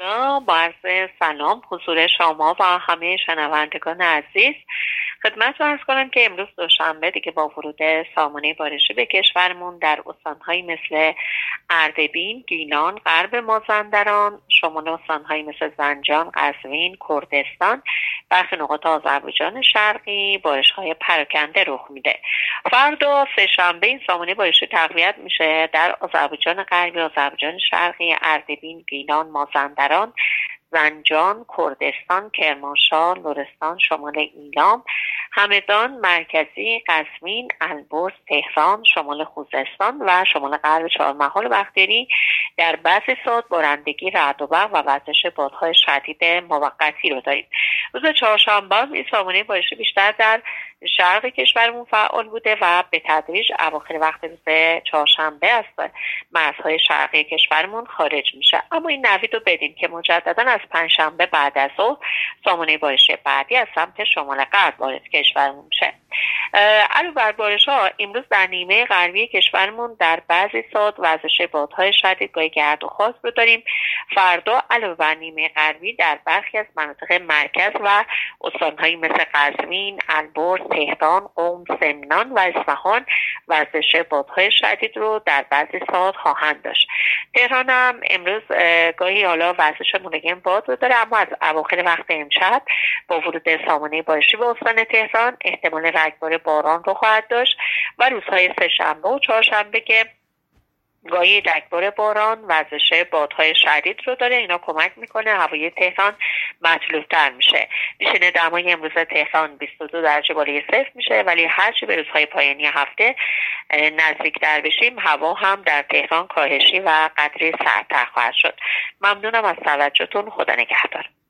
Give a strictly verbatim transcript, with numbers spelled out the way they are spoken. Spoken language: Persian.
فردا با عرض سلام حضور شما و همه شنوندگان عزیز خدمت رو عرض کنم که امروز دوشنبه دیگه با ورود سامانه بارشی به کشورمون در استان‌هایی مثل اردبیل، گیلان، غرب مازندران، شمال استان‌هایی مثل زنجان، قزوین، کردستان، برخی نقاط آذربایجان شرقی بارش‌های پراکنده رخ میده. فردا سه‌شنبه این سامانه بارشی تقویت میشه در آذربایجان غربی، آذربایجان شرقی، اردبیل، گیلان، مازندران، زنجان، کردستان، کرمانشاه، لرستان، شمال ایلام، همدان، مرکزی، قزوین، البرز، تهران، شمال خوزستان و شمال غرب چهارمحال و بختیاری در بعضی ساعات بارندگی، رعد و برق و وزش بادهای شدید موقتی رو داریم. روز چهارشنبه این سامانه بارشی بیشتر در شرق کشورمون فعال بوده و به تدریج اواخر وقت روز چهارشنبه از مرزهای شرقی کشورمون خارج میشه. اما این نوید رو بدین که مجددا از پنجشنبه بعد از ظهر سامانه بارشی بعدی از سمت شمال غرب وارد کشورمون میشه. علاوه بر بارش‌ها امروز در نیمه غربی کشورمون در بعضی ساعات وزش بادهای شدید با گرد و خاک رو داریم. فردا علاوه بر نیمه غربی در برخی از مناطق مرکز و استان‌هایی مثل قزوین، البرز، تهران، قم، سمنان و اصفهان وزش بادهای شدید رو در بعضی ساعات خواهند داشت. تهران هم امروز گاهی حالا وزش ملایم باد رو داره، اما از اواخر وقت امشب با ورود سامانه بارشی به استان تهران احتمال رگبار باران رو خواهد داشت و روزهای سه‌شنبه و چهارشنبه که گاهی رگبار باران وزش بادهای شدید رو داره، اینا کمک میکنه هوای تهران مطلوب‌تر میشه. نشینه دمای امروز تهران بیست و دو درجه بالای صفر میشه، ولی هرچی به روزهای پایانی هفته نزدیکتر بشیم هوا هم در تهران کاهشی و قدری سردتر خواهد شد. ممنونم از توجهتون. خدا نگهدار.